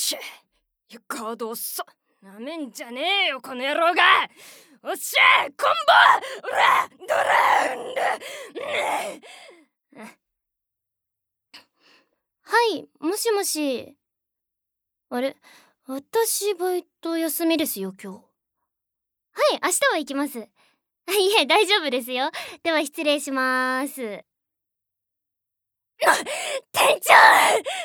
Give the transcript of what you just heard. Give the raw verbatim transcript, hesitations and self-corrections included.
し、カードをさ、なめんじゃねえよこの野郎が。おっしゃコンボ、オラドラウンド。 はい、もしもし。あれ、私バイト休みですよ今日。はい、明日は行きます。いえ、大丈夫ですよ。では失礼します。 店長